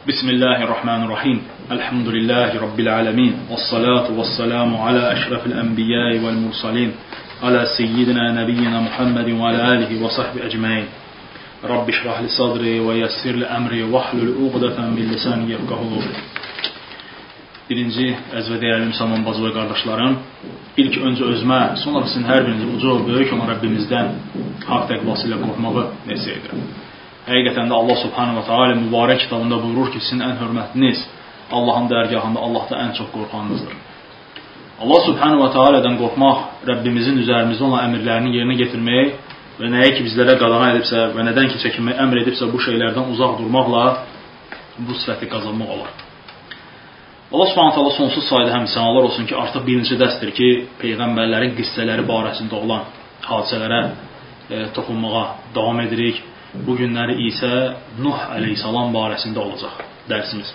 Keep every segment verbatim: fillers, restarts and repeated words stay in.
Bismillahirrahmanirrahim. Elhamdülillahi Rabbil alemin. Vessalatu vesselamu ala eşrefil enbiyai vel mursalin. Ala seyyidina nebiyyina Muhammedin ve ala alihi ve sahbihi ecmain. Rabbi şrahli sadri ve yessirli emri ve hlul uqdatan min lisani yefqahu qawli. Birinci əziz və dəyərli müsəlman bacı və qardaşlarım, ilk öncə özümə, sonra sizin hər birinizi uca və böyük olan Rəbbimizdən haqq təqvası ilə qorxmağı nəsihət edirəm. Həqiqətən də Allah subhanahu wa ta'ala mübarək kitabında buyurur ki, sizin ən hörmətliniz Allahın dərgahında Allahda ən çox qorxanınızdır. Allah subhanahu wa ta'ala'dan qorxmaq, Rəbbimizin üzərimizdə olan əmrlərini yerinə getirmək və nəyə ki bizlərə qadağan edibsə və nədən ki çəkinmək əmr edibsə bu şeylərdən uzaq durmaqla bu sifəti qazanmaq olar. Allah subhanahu wa ta'ala sonsuz sayda həmsənalar olsun ki, artıq birinci dərsdir ki, Peyğəmbərlərin qissələri barəsində olan hadisələrə e, toxunmağa davam edirik. Bu günləri isə Nuh əleyhissalam barəsində olacaq dərsimiz.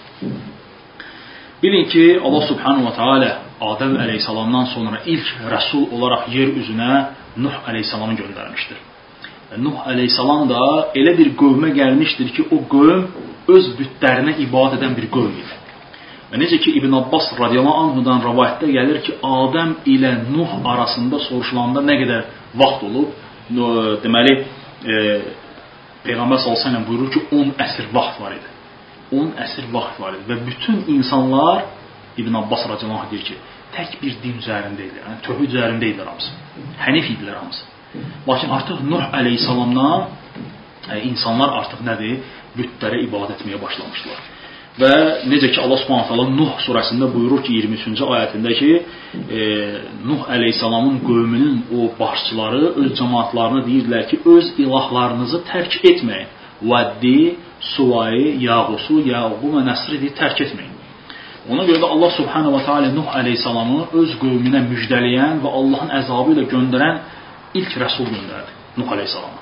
Bilin ki, Allah subhanahu wa ta'ala Adəm əleyhissalamdan sonra ilk rəsul olaraq yer üzünə Nuh əleyhissalamı göndərmişdir. Nuh əleyhissalam da elə bir qövmə gəlmişdir ki, o qövm öz bütlərinə ibadət edən bir qövm idi. Və necə ki, İbn Abbas radiyallahu anhudan rəvayətdə gəlir ki, Adəm ilə Nuh arasında soruşulanda nə qədər vaxt olub, deməli, e, Peyğəmbər sallallahu əleyhi və səlləm buyurur ki, on əsr vaxt var idi. on əsr vaxt var idi və bütün insanlar, İbn Abbas radiyallahu anh deyir ki, tək bir din üzərində idilər, yəni tövhid üzərində idilər hamısı. Hənif idilər hamısı. Lakin artıq Nuh əleyhissalamdan e, insanlar artıq nədir? Bütlərə ibadət etməyə başlamışdılar. Və necə ki Allah Subhanahu taala Nuh surəsində buyurur ki, iyirmi üçüncü ayətində ki, e, Nuh əleyhissalamın qövmünün o başçıları öz cəmaatlarına deyirdilər ki, öz ilahlarınızı tərk etməyin. Vəddi, Suvayı, Yağusu, Yağubu və Nəsri tərk etməyin. Ona görə də Allah Subhanahu taala Nuh əleyhissalamı öz qövmünə müjdələyən və Allahın əzabı ilə göndərən ilk rəsul göndərdi Nuh əleyhissalama.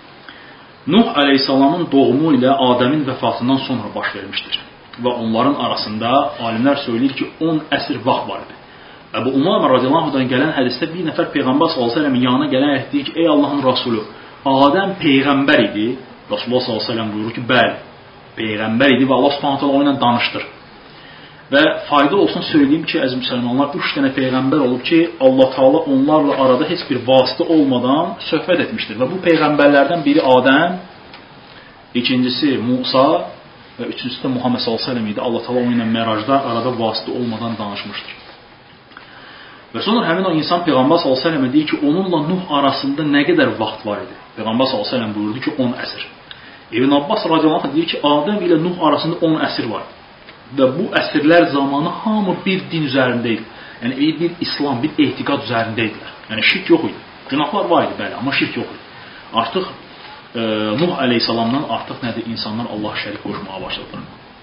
Nuh əleyhissalamın doğumu ilə Adəmin vəfatından sonra baş vermişdir. Və onların arasında alimlər söyləyir ki, on əsr vaxt var idi. Əbu Umamə radiyallahu anhudan gələn hədisdə bir nəfər Peyğəmbər sallallahu əleyhi və səlləmin yanına gələn deyir ki, ey Allahın Rasulü, Adəm Peyğəmbər idi. Rasulullah sallallahu əleyhi və səlləm buyurur ki, bəli, Peyğəmbər idi və Allah subhanahu taala onunla danışdır. Və fayda olsun söyləyim ki, əziz müsəlmanlar, üç dənə Peyğəmbər olub ki, Allah taala onlarla arada heç bir vasitə olmadan söhbət etmişdir. Və bu Peyğəmbərlərdən biri Adəm, ikincisi Musa və üçüncüsü də Muhammed sallallahu əleyhi və səlləm idi. Allah təala onunla Məracda arada vasitə olmadan danışmışdır. Və sonra həmin o insan Peyğəmbər sallallahu əleyhi və səlləmə deyir ki, onunla Nuh arasında nə qədər vaxt var idi? Peyğəmbər sallallahu əleyhi və səlləm buyurdu ki, on əsr. İbn Abbas radiyallahu anh deyir ki, Adəm ilə Nuh arasında on əsr var. Və bu əsrlər zamanı hamı bir din üzərində idi. Yəni bir İslam, bir etiqad üzərində idilər. Yəni şirk yox idi. Günahlar var idi, bəli, amma şirk yox idi. Artıq e, Nuh əleyhissalamdan artıq nədir? İnsanlar Allah şərik qoşmağa başladılar.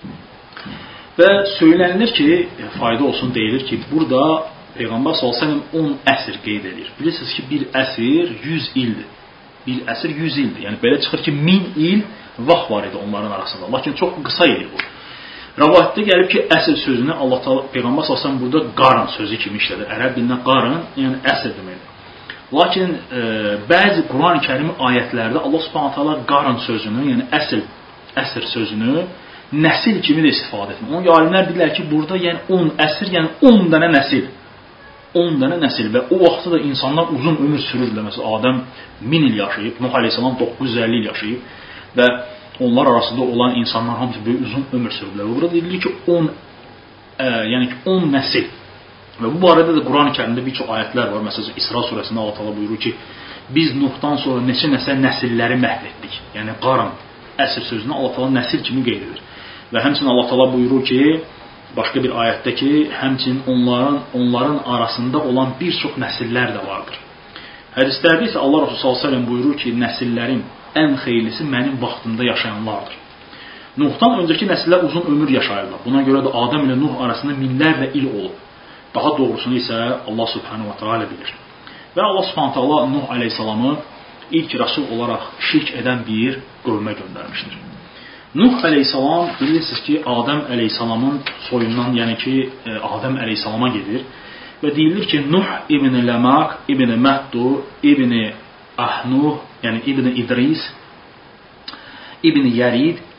Və söylənilir ki, fayda olsun deyilir ki, burada Peyğəmbər sallallahu əleyhi və səlləm on əsr qeyd edir. Bilirsiniz ki, bir əsr yüz ildir. Bir əsr yüz ildir. Yəni belə çıxır ki, min il vaxt var idi onların arasında. Lakin çox qısa idi bu. Rəvayətdə gəlib ki, əsr sözünü Allah Teala Peyğəmbər sallallahu əleyhi və səlləm burada qarın sözü kimi işlədir. Ərəb dilində qarın, yəni əsr deməkdir. Lakin e, bəzi Quran-ı Kərim ayətlərdə Allah Subhanahu taala qarın sözünü, yəni əsl, əsr sözünü nəsil kimi də istifadə etmir. Onun alimlər deyirlər ki, burada yəni on əsr, yəni on dənə nəsil. on dənə nəsil və o vaxtda da insanlar uzun ömür sürürdülər. Məsələn, Adəm min il yaşayıb, Nuh əleyhissalam doqquz yüz əlli il yaşayıb və onlar arasında olan insanlar hamısı böyük uzun ömür sürürdülər. Burada deyilir ki, on e, yəni ki, on nəsil. Və bu barədə də Quran-ı Kərimdə bir çox ayətlər var. Məsələn, İsra surəsində Allah təala buyurur ki, biz Nuhdan sonra neçə-neçə nəsilləri məhv etdik. Yəni qarın əsr sözünü Allah təala nəsil kimi qeyd edir. Və həmçinin Allah təala buyurur ki, başqa bir ayətdə ki, həmçinin onların onların arasında olan bir çox nəsillər də vardır. Hədislərdə isə Allah Rəsulü sallallahu əleyhi və səlləm buyurur ki, nəsillərin ən xeyirlisi mənim vaxtımda yaşayanlardır. Nuhdan öncəki nəsillər uzun ömür yaşayırlar. Buna görə də Adəm ilə Nuh arasında minlərlə il olub. Daha doğrusunu isə Allah subhanahu wa ta'ala bilir. Və Allah subhanahu wa ta'ala Nuh əleyhissalamı ilk rəsul olaraq şirk edən bir qövmə göndərmişdir. Nuh əleyhissalam bilirsiniz ki, Adəm əleyhissalamın soyundan, yəni ki, Adəm əleyhissalama gedir və deyilir ki, Nuh ibn Ləmaq, ibn Məhdu, ibn Ahnuh, yəni ibn İdris, ibn Yərid,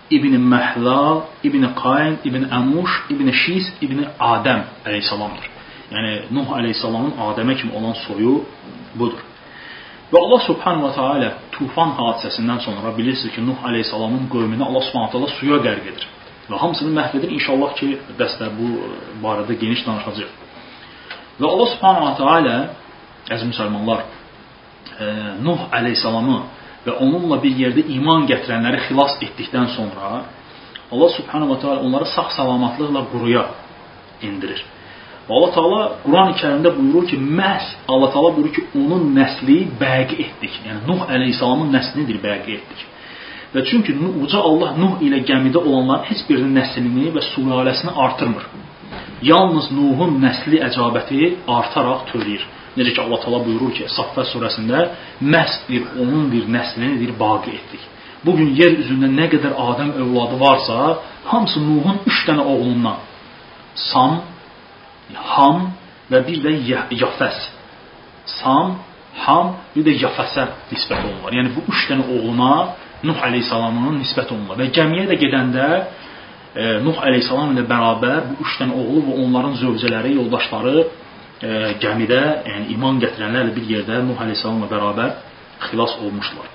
İbn Məhlal, İbn Qayn, İbn Əmuş, İbn Şis, İbn Adəm əleyhissalamdır. Yəni Nuh əleyhissalamın Adəmə kimi olan soyu budur. Və Allah subhanahu wa ta'ala tufan hadisəsindən sonra bilirsiniz ki, Nuh əleyhissalamın qövmünü Allah subhanahu wa ta'ala suya qərq edir. Və hamısını məhv edir. İnşallah ki, dəstə bu barədə geniş danışacaq. Və Allah subhanahu wa ta'ala, əziz müsəlmanlar, e, Nuh əleyhissalamı və onunla bir yerdə iman gətirənləri xilas etdikdən sonra Allah subhanahu wa ta'ala onları sağ-salamatlıqla quruya indirir. Və Allah Teala Quran-ı Kərimdə buyurur ki, məhz Allah Teala buyurur ki, onun nəsli bəqi etdik. Yəni Nuh əleyhissalamın nəslidir bəqi etdik. Və çünki uca Allah Nuh ilə gəmidə olanların heç birinin nəslini və sülaləsini artırmır. Yalnız Nuhun nəsli əcabəti artaraq törəyir. Necə ki Allah Teala buyurur ki, Saffat surəsində məhz bir onun bir nəslini bir baqi etdik. Bugün yer üzündə nə qədər Adəm övladı varsa, hamısı Nuhun üç dənə oğlundan, Sam, Ham və bir də Yafəs. Sam, Ham, bir də Yafəsə nisbət olunlar. Yəni bu üç dənə oğluna Nuh əleyhissalamın nisbət olunlar. Və gəmiyə də gedəndə e, Nuh əleyhissalam ilə bərabər bu üç dənə oğlu və onların zövcələri, yoldaşları e, gəmidə, yəni iman gətirənlərlə bir yerdə Nuh əleyhissalamla bərabər xilas olmuşlar.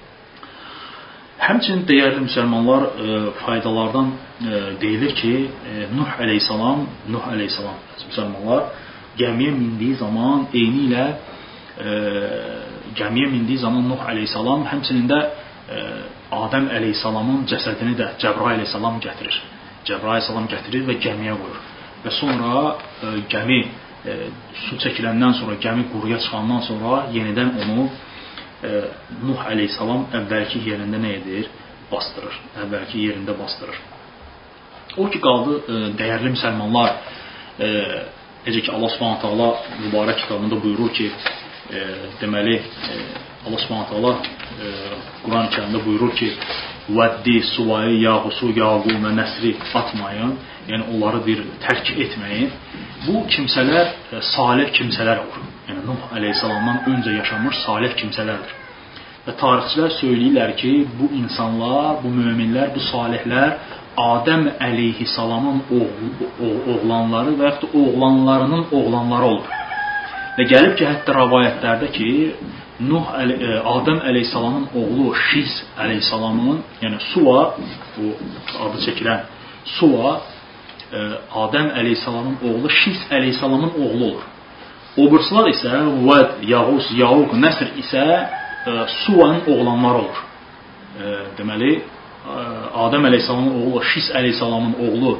Həmçinin dəyərli müsəlmanlar e, faydalardan e, deyilir ki, e, Nuh əleyhissalam, Nuh əleyhissalam müsəlmanlar gəmiyə mindiyi zaman eyni ilə e, gəmiyə mindiyi zaman Nuh əleyhissalam həmçinin də e, Adəm əleyhissalamın cəsədini də Cəbrail əleyhissalam gətirir. Cəbrail əleyhissalam gətirir və gəmiyə qoyur. Və sonra e, gəmi e, su çəkiləndən sonra, gəmi quruya çıxandan sonra yenidən onu e, Nuh əleyhissalam əvvəlki yerində nə edir? Bastırır. Əvvəlki yerində bastırır. O ki qaldı e, dəyərli müsəlmanlar, e, necə ki Allah Subhanahu taala mübarək kitabında buyurur ki, e, deməli e, Allah Subhanahu taala e, Quran-ı Kərimdə buyurur ki, Vəddi, Suvayı, Yağusu, Yağqub və Nəsri atmayın, yəni onları bir tərk etməyin. Bu kimsələr e, salih kimsələr olur. Yəni Nuh əleyhissalamdan öncə yaşamış salih kimsələrdir. Və tarixçilər söyləyirlər ki, bu insanlar, bu möminlər, bu salihlər Adəm əleyhissalamın oğlanları və yaxud da oğlanlarının oğlanları olur. Və gəlib ki, hətta rəvayətlərdə ki, Nuh Adəm əleyhissalamın oğlu Şis əleyhissalamın, yəni Suva, bu adı çəkilən Suva, Adəm əleyhissalamın oğlu Şis əleyhissalamın oğlu olur. Obırsılar isə Vəd, Yağus, Yağuq, Nəsr isə Suvanın oğlanları olur. Deməli, Adəm əleyhissalamın oğlu Şis əleyhissalamın oğlu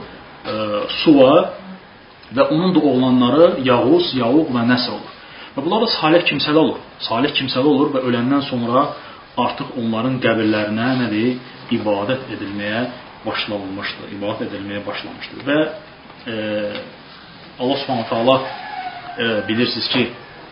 Suva və onun da oğlanları Yağus, Yağuq və Nəsr olur. Və bunlar da salih kimsələr olur. Salih kimsələr olur və öləndən sonra artıq onların qəbirlərinə nədir? İbadət edilməyə başlanılmışdır. İbadət edilməyə başlanmışdır. Və e, Allah Subhanahu taala e, bilirsiniz ki,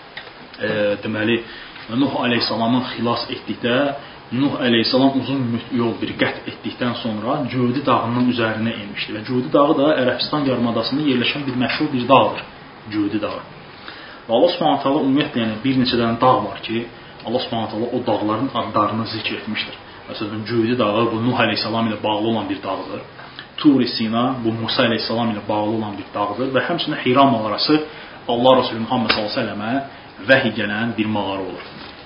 e, deməli Nuh əleyhissalamın xilas etdikdə, Nuh əleyhissalam uzun yol bir qət etdikdən sonra Cudi dağının üzərinə enmişdi. Və Cudi dağı da Ərəbistan yarımadasında yerləşən bir məşhur bir dağdır. Cudi dağı. Və Allah Subhanahu taala ümumiyyətlə yəni bir neçə dənə dağ var ki, Allah Subhanahu taala o dağların adlarını zikr etmişdir. Məsələn, Cudi dağı bu Nuh əleyhissalam ilə bağlı olan bir dağdır. Tur-i Sina bu Musa əleyhissalam ilə bağlı olan bir dağdır və həmçinin Hira mağarası Allah Resulü Muhammed sallallahu əleyhi və səlləmə vəhy gələn bir mağara olur.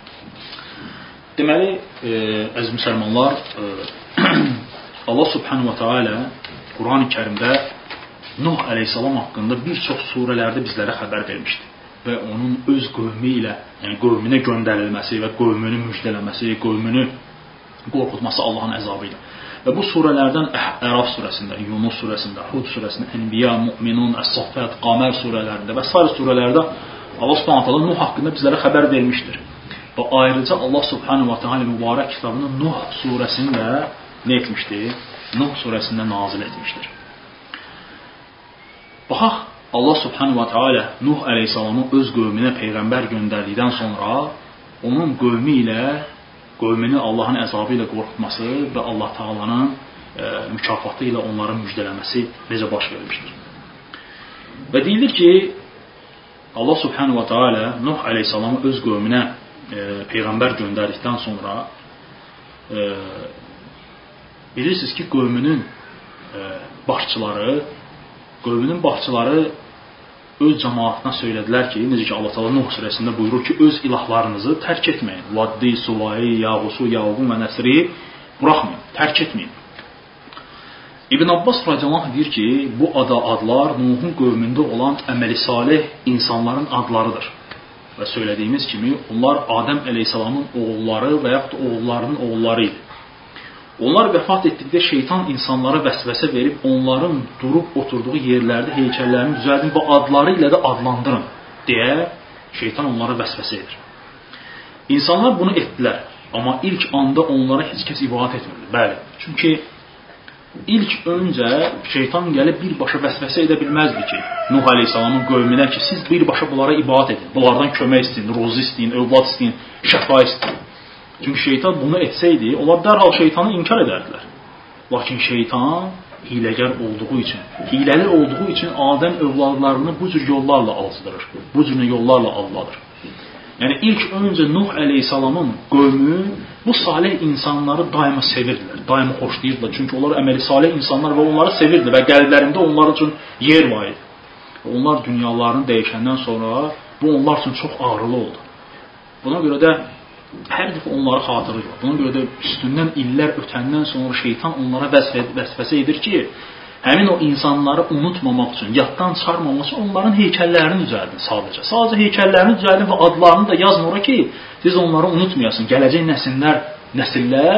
Deməli, e, əziz müsəlmanlar, e, Allah Subhanahu wa taala Quran-ı Kərimdə Nuh əleyhissalam haqqında bir çox surələrdə bizlərə xəbər vermişdir. Və onun öz qövmü ilə, yəni qövmünə göndərilməsi və qövmünü müjdələməsi, qövmünü qorxutması Allahın əzabı ilə. Və bu surələrdən Əraf surəsində, Yunus surəsində, Hud surəsində, Ənbiya, Müminun, Əs-Saffat, Qamər surələrində və sair surələrdə Allah Subhanahu taala Nuh haqqında bizlərə xəbər vermişdir. Və ayrıca Allah Subhanahu wa taala mübarək kitabını Nuh surəsində nə etmişdir? Nuh surəsində nazil etmişdir. Baxaq, Allah Subhanahu wa taala Nuh əleyhissalamı öz qövmünə peyğəmbər göndərdikdən sonra onun qövmü ilə, qövmünü Allahın əzabı ilə qorxutması və Allah Taalanın e, mükafatı ilə onları müjdələməsi necə baş vermişdir. Və deyilir ki, Allah Subhanahu wa taala Nuh əleyhissalamı öz qövmünə e, peyğəmbər göndərdikdən sonra e, bilirsiniz ki, qövmünün e, başçıları, qövmünün başçıları öz cəmaatına söylədilər ki, necə ki Allah Teala Nuh surəsində buyurur ki, öz ilahlarınızı tərk etməyin. Vaddi, Suvai, Yağusu, Yağuqu və Nəsri buraxmayın, tərk etməyin. İbn Abbas radiyallahu anh deyir ki, bu ada adlar Nuhun qövmündə olan əməli salih insanların adlarıdır. Və söylədiyimiz kimi, onlar Adəm əleyhissalamın oğulları və yaxud oğullarının oğulları idi. Onlar vəfat etdikdə şeytan insanlara vəsvəsə verib, onların durub oturduğu yerlərdə heykəllərini düzəldin və adları ilə də adlandırın deyə şeytan onlara vəsvəsə edir. İnsanlar bunu etdilər, amma ilk anda onlara heç kəs ibadət etmirdi. Bəli, çünki ilk öncə şeytan gəlib birbaşa vəsvəsə edə bilməzdi ki, Nuh əleyhissalamın qövminə ki, siz birbaşa bunlara ibadət edin, bunlardan kömək istəyin, ruzi istəyin, övlad istəyin, şəfa istəyin. Çünki şeytan bunu etsəydi, onlar dərhal şeytanı inkar edərdilər. Lakin şeytan hiləgər olduğu üçün, hiləli olduğu üçün Adəm övladlarını bu cür yollarla alçıdırır, bu cür yollarla aldadır. Yəni ilk öncə Nuh əleyhissalamın qövmü bu salih insanları daima sevirdilər, daima xoşlayırdılar. Çünki onlar əməli salih insanlar və onları sevirdi və qəlblərində onlar üçün yer var idi. Onlar dünyalarını dəyişəndən sonra bu onlar üçün çox ağrılı oldu. Buna görə də hər dəfə onları xatırlayır. Buna görə də üstündən illər ötəndən sonra şeytan onlara vəsvəsə edir ki, həmin o insanları unutmamaq üçün, yaddan çıxarmamaq üçün onların heykəllərini düzəldin sadəcə. Sadəcə heykəllərini düzəldin və adlarını da yazın ora ki, siz onları unutmayasın. Gələcək nəsillər, nəsillər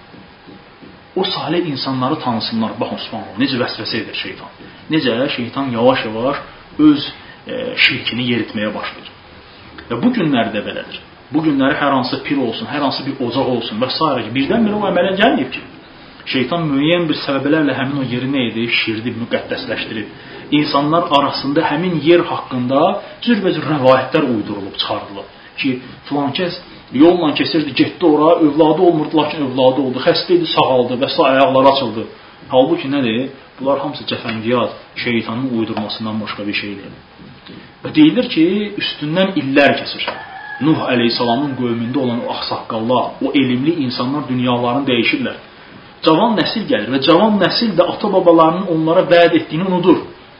o salih insanları tanısınlar. Baxın, subhanallah, necə vəsvəsə edir şeytan. Necə şeytan yavaş-yavaş öz e, şirkini yeritməyə başlayır. Və bu günlərdə belədir. Bu günləri hər hansı pir olsun, hər hansı bir ocaq olsun və s. ki, birdən-birə o əmələ gəlməyib ki. Şeytan müəyyən bir səbəblərlə həmin o yeri nə edir? Şirdib, müqəddəsləşdirib. İnsanlar arasında həmin yer haqqında cürbəcür rəvayətlər uydurulub, çıxardılıb. Ki, filan kəs yolla kesirdi, getdi ora, övladı olmurdu, lakin övladı oldu, xəstə idi, sağaldı və s. ayaqları açıldı. Halbuki nədir? Bunlar hamısı cəfəngiyat, şeytanın uydurmasından başqa bir şey deyil. Və deyilir ki, üstündən illər keçir. Nuh əleyhissalamın qövmündə olan o axsaqqallar, o elmli insanlar dünyalarını dəyişirlər. Cavan nəsil gəlir və cavan nəsil də ata-babalarının onlara vəd etdiyini unudur.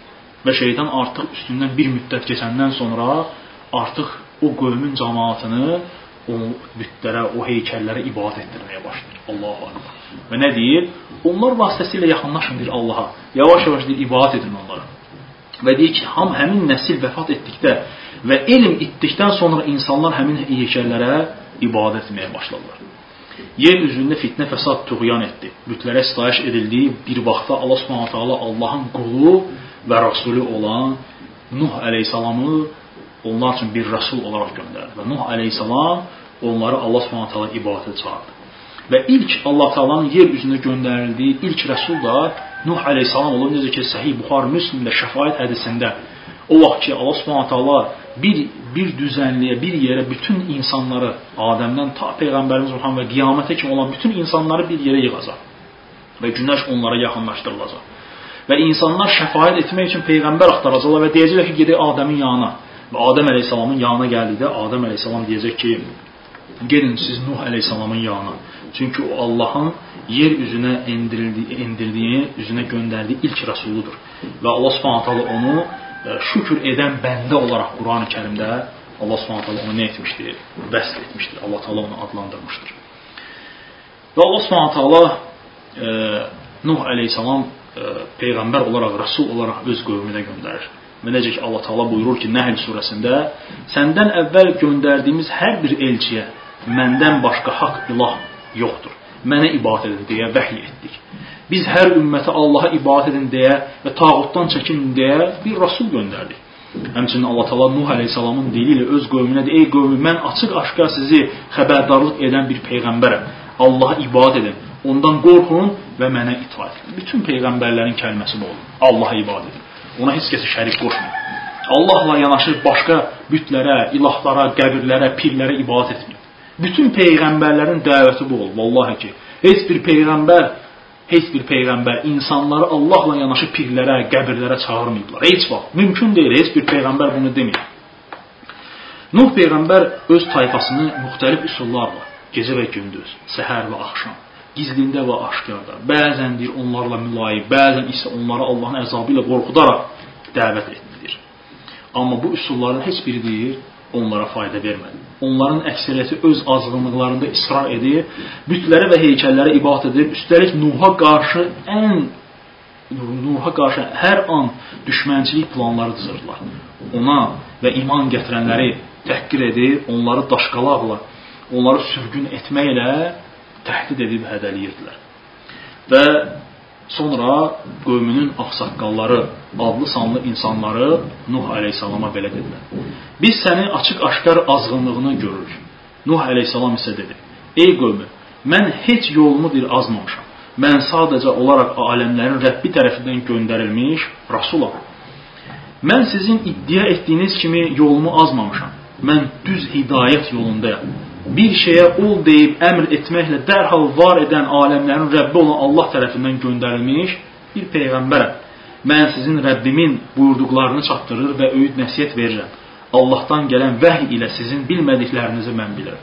Və şeytan artıq üstündən bir müddət keçəndən sonra artıq o qövmün cəmaatını o bütlərə, o heykəllərə ibadət etdirməyə başlayır. Allahu Akbar. Və nə deyir? Onlar vasitəsilə yaxınlaşın deyir Allaha. Yavaş-yavaş deyir, ibadət edin onlara. Və deyir ki, ham həmin nəsil vəfat etdikdə və elm etdikdən sonra insanlar həmin heykəllərə ibadət etməyə başladılar. Yer üzündə fitnə, fəsad, tuğyan etdi. Bütlərə sitayiş edildiyi bir vaxtda Allah Subhanahu taala Allahın qulu və rəsulü olan Nuh əleyhissalamı onlar üçün bir rəsul olaraq göndərdi. Və Nuh əleyhissalam onları Allah Subhanahu taala ibadətə çağırdı. Və ilk Allah Taala'nın yer üzünə göndərildiyi ilk rəsul da Nuh əleyhissalam olub. Necə ki, Səhih Buxari Müslimdə şəfaət hədisində o vaxt ki, Allah Subhanahu taala bir bir düzənliyə, bir yerə bütün insanları, Adəmdən ta Peyğəmbərimiz Muhammed və qiyamətə kimi olan bütün insanları bir yerə yığacaq. Və günəş onlara yaxınlaşdırılacaq. Və insanlar şəfaət etmək üçün Peyğəmbər axtaracaqlar və deyəcəklər ki, gedək Adəmin yanına. Və Adəm əleyhissalamın yanına gəldikdə Adəm əleyhissalam deyəcək ki, gedin siz Nuh əleyhissalamın yanına. Çünki o Allahın yer üzünə endirildiyi, endirdiyi, üzünə göndərdiyi ilk rəsuludur. Və Allah Subhanahu taala onu şükür edən bəndə olaraq Quran-ı Kərimdə Allah Subhanahu taala onu nə etmişdir? Vəsf etmişdir. Allah Taala onu adlandırmışdır. Və Allah Subhanahu taala e, Nuh əleyhissalam e, peyğəmbər olaraq, rəsul olaraq öz qövmünə göndərir. Və necə ki Allah Taala buyurur ki, Nəhl surəsində səndən əvvəl göndərdiyimiz hər bir elçiyə məndən başqa haqq ilah yoxdur. Mənə ibadət edin deyə vəhiy etdik. Biz hər ümmətə Allaha ibadət edin deyə və tağutdan çəkinin deyə bir rəsul göndərdik. Həmçinin Allah Taala Nuh əleyhissalamın dili ilə öz qövmünə də: "Ey qövmüm, mən açıq-aşkar sizi xəbərdarlıq edən bir peyğəmbərəm. Allaha ibadət edin, ondan qorxun və mənə itaat edin." Bütün peyğəmbərlərin kəlməsi bu olur. Allaha ibadət edin. Ona heç kəsi şərik qoşmayın. Allahla yanaşı başqa bütlərə, ilahlara, qəbirlərə, pirlərə ibadət etməyin. Bütün peyğəmbərlərin dəvəti bu olur. Vallahi ki, heç bir peyğəmbər Heç bir peyğəmbər insanları Allahla yanaşı pirlərə, qəbirlərə çağırmayıblar. Heç vaxt. Mümkün deyil. Heç bir peyğəmbər bunu demir. Nuh peyğəmbər öz tayfasını müxtəlif üsullarla, gecə və gündüz, səhər və axşam gizlində və aşkarda. Bəzən deyir onlarla mülayim, bəzən isə onları Allahın əzabı ilə qorxudaraq dəvət etdirir. Amma bu üsulların heç biri deyir, onlara fayda vermədi. Onların əksəriyyəti öz azğınlıqlarında israr edir, bütlərə və heykəllərə ibadət edir. Üstəlik Nuh'a qarşı ən Nuh'a qarşı hər an düşmənçilik planları düzürlər. Ona və iman gətirənləri təhqir edir, onları daşqalaqla, onları sürgün etməklə təhdid edib hədəliyirdilər. Və sonra qövmünün ağsaqqalları, adlı sanlı insanları Nuh əleyhissalama belə dedilər. Biz səni açıq-aşkar azğınlığını görürük. Nuh əleyhissalam isə dedi, ey qövmü, mən heç yolumu bir azmamışam. Mən sadəcə olaraq aləmlərin Rəbbi tərəfindən göndərilmiş rasulam. Mən sizin iddia etdiyiniz kimi yolumu azmamışam. Mən düz hidayət yolundayam. Bir şeyə ol deyib əmr etməklə dərhal var edən aləmlərin Rəbbi olan Allah tərəfindən göndərilmiş bir peyğəmbərəm. Mən sizin Rəbbimin buyurduqlarını çatdırır və öyüd nəsiyyət verirəm. Allahdan gələn vəhy ilə sizin bilmədiklərinizi mən bilirəm.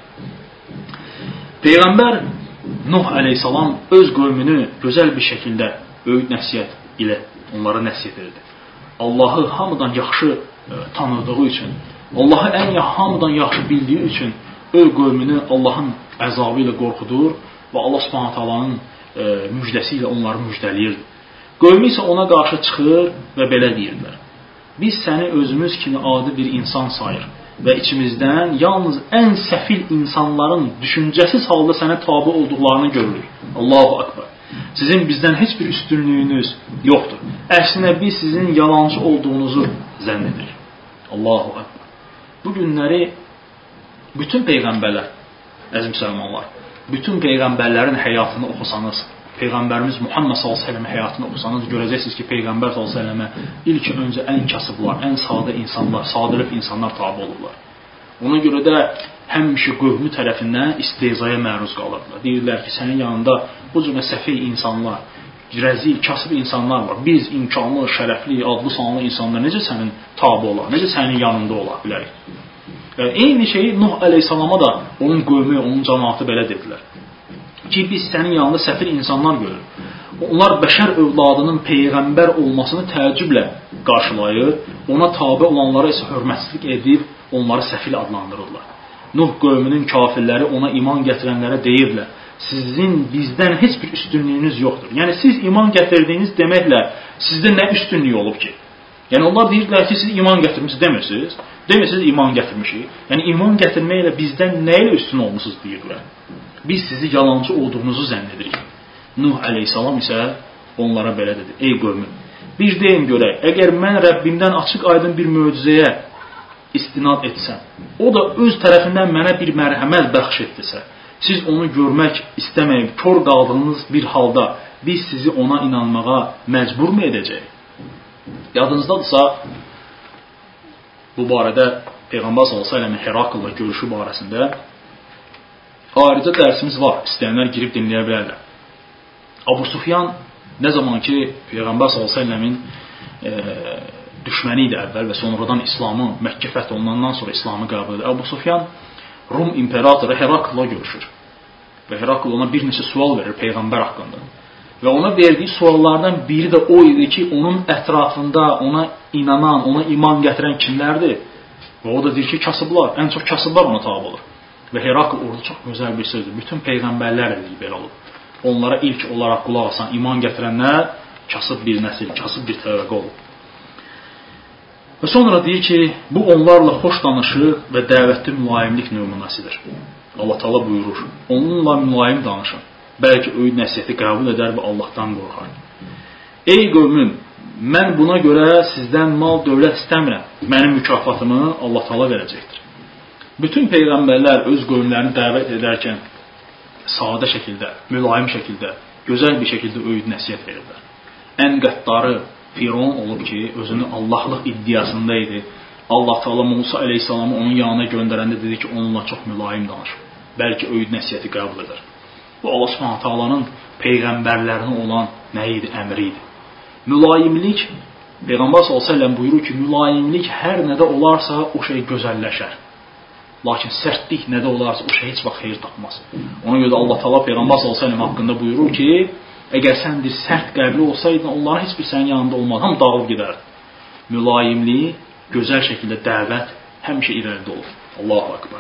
Peyğəmbər Nuh əleyhissalam öz qövmünü gözəl bir şəkildə öyüd nəsiyyət ilə onlara nəsiyyət edirdi. Allahı hamıdan yaxşı tanıdığı üçün, Allahı ən hamıdan yaxşı bildiyi üçün öz qövmünü Allahın əzabı ilə qorxudur və Allah Subhanahu taalanın e, müjdəsi ilə onları müjdələyirdi. Qövmü isə ona qarşı çıxır və belə deyirdilər. Biz səni özümüz kimi adi bir insan sayır və içimizdən yalnız ən səfil insanların düşüncəsiz halda sənə tabi olduqlarını görürük. Allahu Akbar. Sizin bizdən heç bir üstünlüyünüz yoxdur. Əksinə biz sizin yalancı olduğunuzu zənn edirik. Allahu Akbar. Bu günləri bütün peyğəmbərlər, əziz müsəlmanlar, bütün peyğəmbərlərin həyatını oxusanız, Peyğəmbərimiz Muhammed sallallahu əleyhi və səlləm həyatını oxusanız görəcəksiniz ki, Peyğəmbər sallallahu əleyhi və səlləmə ilk öncə ən kasıblar, ən sadə insanlar, sadəlif insanlar tabe olurlar. Ona görə də həmişə qövmü tərəfindən istehzaya məruz qalırlar. Deyirlər ki, sənin yanında bu cür səfih insanlar, rəzil, kasıb insanlar var. Biz imkanlı, şərəfli, adlı sanlı insanlar necə sənin tabe olar, necə sənin yanında ola bilərik? Yəni, eyni şeyi Nuh əleyhissalama da onun qövmü, onun cəmaatı belə dedilər. Ki, biz sənin yanında səfir insanlar görürük. Onlar bəşər övladının peyğəmbər olmasını təəccüblə qarşılayır, ona tabe olanlara isə hörmətsizlik edib, onları səfil adlandırırlar. Nuh qövmünün kafirləri ona iman gətirənlərə deyirdilər, sizin bizdən heç bir üstünlüyünüz yoxdur. Yəni, siz iman gətirdiyiniz deməklə sizdə nə üstünlük olub ki? Yəni, onlar deyirdilər ki, siz iman gətirmişsiniz demirsiniz, demirsiniz iman gətirmişik. Yəni, iman gətirməklə bizdən nə ilə üstün olmuşsunuz deyirdilər. Biz sizi yalancı olduğunuzu zənn edirik. Nuh əleyhissalam isə onlara belə dedi, ey qövmüm, bir deyin görək, əgər mən Rəbbimdən açıq aydın bir möcüzəyə istinad etsəm, o da öz tərəfindən mənə bir mərhəmət bəxş etdirsə, siz onu görmək istəməyib, kör qaldığınız bir halda biz sizi ona inanmağa məcbur mu edəcəyik? Yadınızdadırsa, bu barədə Peyğəmbər sallallahu əleyhi və səlləmin Heraklla görüşü barəsində ayrıca dərsimiz var, istəyənlər girib dinləyə bilərlər. Abu Sufyan nə zaman ki, Peyğəmbər sallallahu əleyhi və səlləmin e, düşməni idi əvvəl və sonradan İslamı, Məkkə fəth olunandan sonra İslamı qəbul edir. Abu Sufyan Rum imperatoru Heraklla görüşür və Herakl ona bir neçə sual verir Peyğəmbər haqqında. Və ona verdiyi suallardan biri də o idi ki, onun ətrafında ona inanan, ona iman gətirən kimlərdir? Və o da deyir ki, kasıblar, ən çox kasıblar ona tabi olur. Və Herakl orada çox gözəl bir sözdür. Bütün peyğəmbərlər deyil belə olur. Onlara ilk olaraq qulaq asan, iman gətirənlər kasıb bir nəsil, kasıb bir təvəqqə olur. Və sonra deyir ki, bu onlarla xoş danışır və dəvətli mülayimlik nümunəsidir. Allah Taala buyurur, onunla mülayim danışın. Bəlkə öyüd nəsihəti qəbul edər və Allahdan qorxar. Ey qövmüm, mən buna görə sizdən mal, dövlət istəmirəm. Mənim mükafatımı Allah Taala verəcəkdir. Bütün peyğəmbərlər öz qövmlərini dəvət edərkən sadə şəkildə, mülayim şəkildə, gözəl bir şəkildə öyüd nəsihət verirlər. Ən qəddarı Firon olub ki, özünü Allahlıq iddiasında idi. Allah Taala Musa əleyhissalamı onun yanına göndərəndə dedi ki, onunla çox mülayim danış. Bəlkə öyüd nəsihəti qəbul edər. Bu Allah Subhanahu taalanın peyğəmbərlərinə olan nə idi? Əmri idi. Mülayimlik, Peyğəmbər sallallahu əleyhi və səlləm buyurur ki, mülayimlik hər nədə olarsa o şey gözəlləşər. Lakin sərtlik nədə olarsa o şey heç vaxt xeyir tapmaz. Ona görə də Allah Taala Peyğəmbər sallallahu əleyhi və səlləm haqqında buyurur ki, əgər sən bir sərt qəlbli olsaydın, onların heç bir sənin yanında olmaz, hamı dağılıb gedərdi. Mülayimlik, gözəl şəkildə dəvət həmişə irəlidə olur. Allahu Akbar.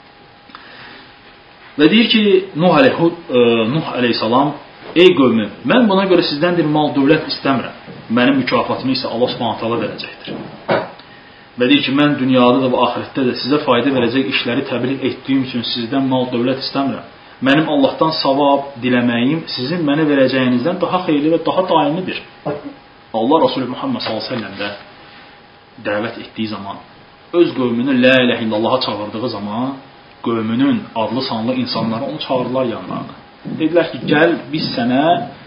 Və deyir ki, Nuh, əleyh, Nuh əleyhissalam, ey qövmüm, mən buna görə sizdən bir mal dövlət istəmirəm. Mənim mükafatımı isə Allah Subhanahu taala verəcəkdir. Və deyir ki, mən dünyada da və axirətdə də sizə fayda verəcək işləri təbliğ etdiyim üçün sizdən mal dövlət istəmirəm. Mənim Allahdan savab diləməyim sizin mənə verəcəyinizdən daha xeyirli və daha daimidir. Allah Resulü Muhammed sallallahu əleyhi və səlləm də dəvət etdiyi zaman, öz qövmünü la ilahe illallaha çağırdığı zaman, qövmünün adlı sanlı insanları onu çağırdılar yanlarına. Dedilər ki, gəl biz sənə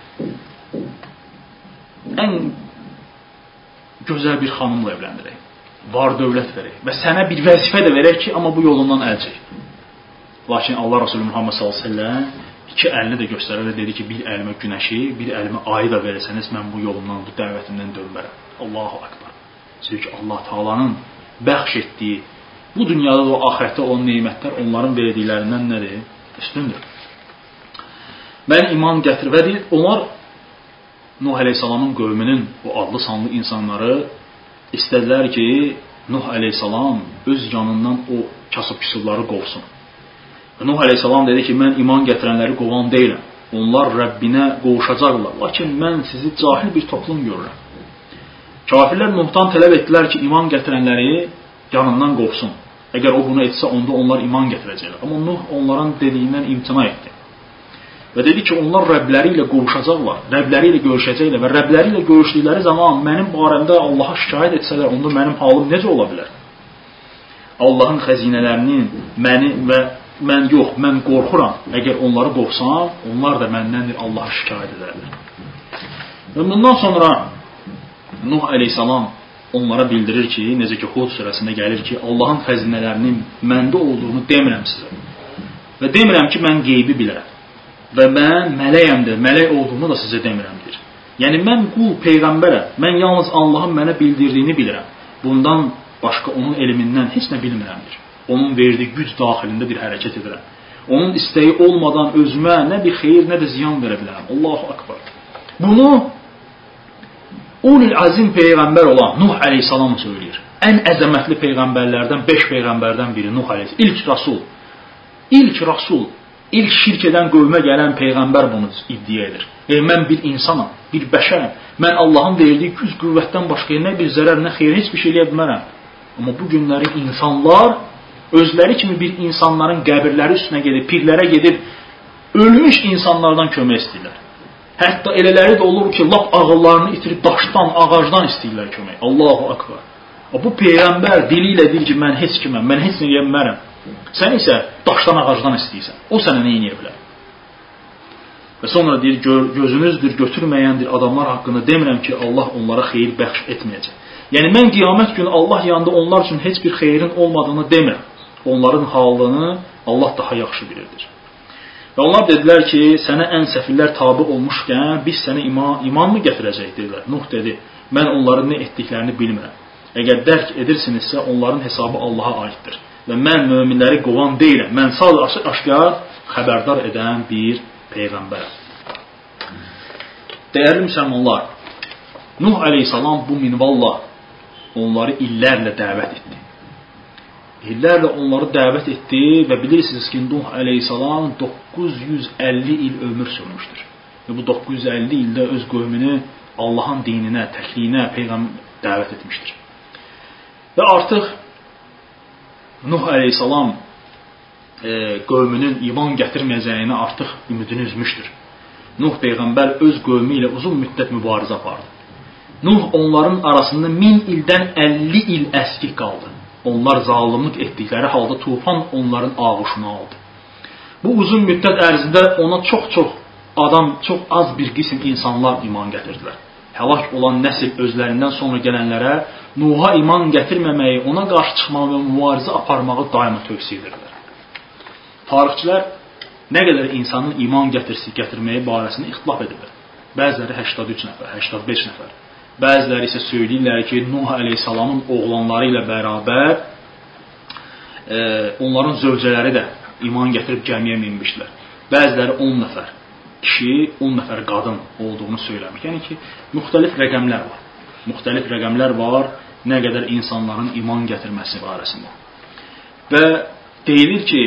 ən gözəl bir xanımla evləndirək, var dövlət verək və sənə bir vəzifə də verək ki, amma bu yolundan əl çək. Lakin Allah Resulü Muhammed sallallahu əleyhi və səlləm iki əlini də göstərər və dedi ki, bir əlimə günəşi, bir əlimə ayı da verəsəniz, mən bu yolundan, bu dəvətimdən dönmərəm. Allahu Akbar. Çünki Allah Taala'nın bəxş etdiyi, bu dünyada da o axirətdə olan nemətlər onların verdiklərindən nədir? Üstündür. Mən iman gətir və deyir, onlar Nuh əleyhissalamın qövmünün o adlı sanlı insanları istədilər ki, Nuh əleyhissalam öz yanından o kasıb-küsubları qovsun. Nuh əleyhissalam dedi ki, mən iman gətirənləri qovan deyiləm. Onlar Rəbbinə qovuşacaqlar. Lakin mən sizi cahil bir toplum görürəm. Kafirlər Nuhdan tələb etdilər ki, iman gətirənləri yanından qovsun. Əgər o bunu etsə, onda onlar iman gətirəcəklər. Amma Nuh onların dediyindən imtina etdi. Və dedi ki, onlar Rəbləri ilə qovuşacaqlar, Rəbləri ilə görüşəcəklər və Rəbləri ilə görüşdükləri zaman mənim barəmdə Allaha şikayət etsələr, onda mənim halım necə ola bilər? Allahın xəzinələrinin məni və mən yox, mən qorxuram. Əgər onları qovsam, onlar da məndəndir, Allaha şikayət edərlər. Və bundan sonra Nuh əleyhissalam onlara bildirir ki, necə ki Hud surəsində gəlir ki, Allahın xəzinələrinin məndə olduğunu demirəm sizə. Və demirəm ki, mən qeybi bilirəm. Və mən mələyəmdir, mələk olduğunu da sizə demirəmdir. Yəni, mən qul, peyğəmbərəm, mən yalnız Allahın mənə bildirdiyini bilirəm. Bundan başqa onun elmindən heç nə bilmirəmdir. Onun verdiyi güc daxilində bir hərəkət edirəm. Onun istəyi olmadan özümə nə bir xeyir, nə də ziyan verə bilərəm. Allahu Akbar. Bunu Ulul Azim peyğəmbər olan Nuh əleyhissalam söyləyir. Ən əzəmətli peyğəmbərlərdən, beş peyğəmbərdən biri Nuh əleyhissalam. İlk Rasul. İlk Rasul. İlk şirk edən qövmə gələn peyğəmbər bunu iddia edir. E, mən bir insanam, bir bəşərəm. Mən Allahın verdiyi güc qüvvətdən başqa nə bir zərər, nə xeyir, heç bir şey eləyə bilmərəm. Amma bu günləri insanlar özləri kimi bir insanların qəbirləri üstünə gedib, pirlərə gedib, ölmüş insanlardan kömək istəyirlər. Hətta elələri də olur ki, lap ağıllarını itirib daşdan, ağacdan istəyirlər kömək. Allahu Akbar. Bu peyğəmbər dili ilə deyir ki, mən heç kiməm, mən heç nə edə bilmərəm. Sən isə daşdan, ağacdan istəyirsən. O sənə nə edə bilər? Və sonra deyir, gözünüzdür, götürməyəndir adamlar haqqında demirəm ki, Allah onlara xeyir bəxş etməyəcək. Yəni, mən qiyamət günü Allah yanında onlar üçün heç bir xeyrin olmadığını demirəm. Onların halını Allah daha yaxşı bilirdir. Və onlar dedilər ki, sənə ən səfirlər tabi olmuşkən, biz sənə iman, iman mı gətirəcək, dedilər. Nuh dedi, mən onların nə etdiklərini bilmirəm. Əgər dərk edirsinizsə, onların hesabı Allaha aiddir. Və mən möminləri qovan deyiləm. Mən sadəcə aşkar xəbərdar edən bir peyğəmbərəm. Dəyərli müsəlmanlar, Nuh əleyhissalam bu minvalla onları illərlə dəvət etdi. İllərlə onları dəvət etdi və bilirsiniz ki, Nuh əleyhissalam doqquz yüz əlli il ömür sürmüşdür. Və bu doqquz yüz əlli ildə öz qövmünü Allahın dininə, təkliyinə, peyğəmbər dəvət etmişdir. Və artıq Nuh əleyhissalam e, qövmünün iman gətirməyəcəyini artıq ümidini üzmüşdür. Nuh peyğəmbər öz qövmü ilə uzun müddət mübarizə apardı. Nuh onların arasında min ildən əlli il əskik qaldı. Onlar zalımlıq etdikləri halda tufan onların ağuşunu aldı. Bu uzun müddət ərzində ona çox-çox adam, çox az bir qism insanlar iman gətirdilər. Həlak olan nəsil özlərindən sonra gələnlərə Nuh'a iman gətirməməyi, ona qarşı çıxmağı və mübarizə aparmağı daima tövsiyə edirlər. Tarixçilər nə qədər insanın iman gətirsi, gətirməyi barəsində ixtilaf edirlər. Bəziləri səksən üç nəfər, səksən beş nəfər. Bəziləri isə söyləyirlər ki, Nuh əleyhissalamın oğlanları ilə bərabər e, onların zövcələri də iman gətirib gəmiyə minmişlər. Bəziləri on nəfər kişi, on nəfər qadın olduğunu söyləmiş. Yəni ki, müxtəlif rəqəmlər var. Müxtəlif rəqəmlər var nə qədər insanların iman gətirməsi barəsində. Və deyilir ki,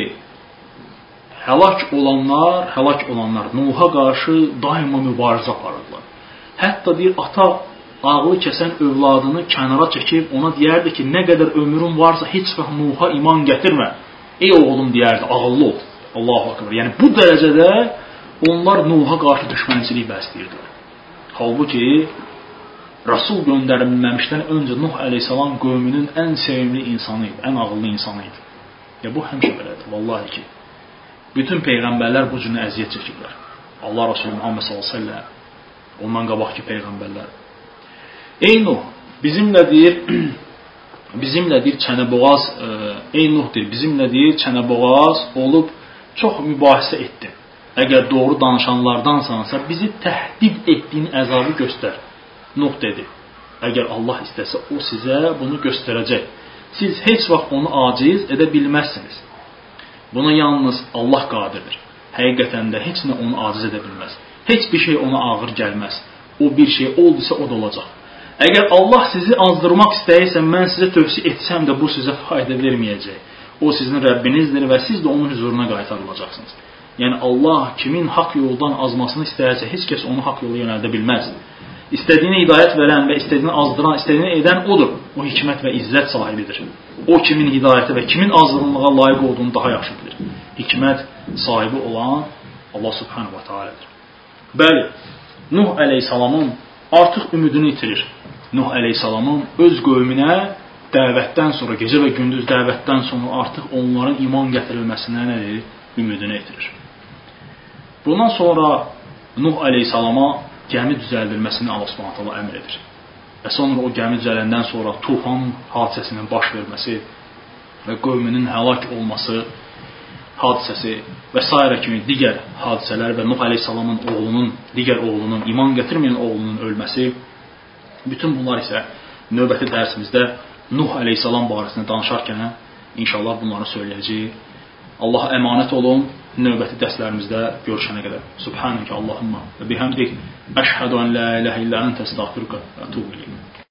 həlak olanlar, həlak olanlar Nuh'a qarşı daima mübarizə aparırlar. Hətta deyir, ata ağlı kəsən övladını kənara çəkib ona deyərdi ki, nə qədər ömrün varsa heç vaxt Nuh'a iman gətirmə. Ey oğlum deyərdi, ağıllı ol. Allahu akbar. Yəni bu dərəcədə onlar Nuh'a qarşı düşmənçilik bəsləyirdilər. Halbuki Rasul göndərilməmişdən öncə Nuh əleyhissalam qövmünün ən sevimli insanı idi, ən ağıllı insanı idi. Ya bu həmişə belədir, vallahi ki. Bütün peyğəmbərlər bu cür əziyyət çəkiblər. Allah Rasulü Muhammed sallallahu əleyhi və səlləm, ondan qabaqki peyğəmbərlər. Ey Nuh, bizimlə deyir, bizimlə deyir çənəboğaz, ey Nuh deyir, bizimlə deyir çənəboğaz olub çox mübahisə etdi. Əgər doğru danışanlardansansa bizi təhdid etdiyin əzabı göstər. Nuh dedi, əgər Allah istəsə o sizə bunu göstərəcək. Siz heç vaxt onu aciz edə bilməzsiniz. Buna yalnız Allah qadirdir. Həqiqətən də heç nə onu aciz edə bilməz. Heç bir şey ona ağır gəlməz. O bir şey oldusa o da olacaq. Əgər Allah sizi azdırmaq istəyirsə, mən sizə tövsiyə etsəm də bu sizə fayda verməyəcək. O sizin Rəbbinizdir və siz də onun huzuruna qaytarılacaqsınız. Yəni Allah kimin haqq yoldan azmasını istəyirsə, heç kəs onu haqq yolu yönəldə bilməz. İstədiyinə hidayət verən və istədiyini azdıran, istədiyini edən odur. O hikmət və izzət sahibidir. O kimin hidayəti və kimin azdırılmağa layiq olduğunu daha yaxşı bilir. Hikmət sahibi olan Allah subhanahu wa ta'aladır. Bəli, Nuh əleyhissalamın artıq ümidini itirir. Nuh əleyhissalamın öz qövmünə dəvətdən sonra, gecə və gündüz dəvətdən sonra artıq onların iman gətirilməsinə nədir? Ümidini itirir. Bundan sonra Nuh əleyhissalama gəmi düzəldilməsini Allah subhanahu wa ta'ala əmr edir. Və sonra o gəmi düzələndən sonra tufan hadisəsinin baş verməsi və qövmünün həlak olması hadisəsi və s. kimi digər hadisələr və Nuh əleyhissalamın oğlunun, digər oğlunun, iman gətirməyən oğlunun ölməsi, bütün bunlar isə növbəti dərsimizdə Nuh əleyhissalam barəsində danışarkən inşallah bunları söyləyəcəyik. Allah əmanət olun. Növbəti dərslərimizdə görüşənə qədər. Subhanəkə Allahumma və bihamdik. Əşhədu ən la iləhə illə əntə əstəğfiruka və ətubu ileyk.